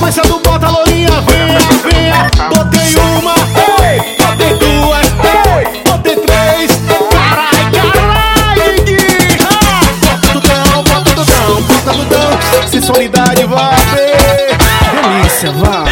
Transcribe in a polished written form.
sequência do bota lourinha, venha, venha. Botei uma, botei duas, botei três. Carai, carai, Diguinho. Bota tudão, bota tudão, bota tudão. Sensualidade vai ver. Delícia, vai.